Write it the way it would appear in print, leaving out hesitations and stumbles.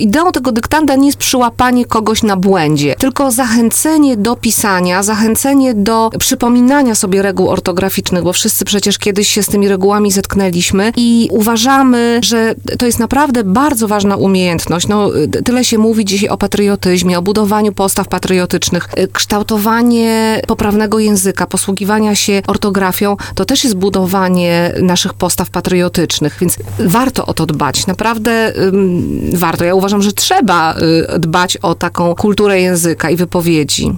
ideą tego dyktanda nie jest przyłapanie kogoś na błędzie, tylko zachęcenie do pisania, zachęcenie do przypominania sobie reguł ortograficznych, bo wszyscy przecież kiedyś się z tymi regułami zetknęliśmy i uważamy, że to jest naprawdę bardzo ważna umiejętność. Tyle się mówi dzisiaj o patriotyzmie, o budowaniu postaw patriotycznych. Kształtowanie poprawnego języka, posługiwania się ortografią, to też jest budowanie naszych postaw patriotycznych, więc warto o to dbać. Naprawdę warto. Ja uważam, że trzeba dbać o taką kulturę języka i wypowiedzi.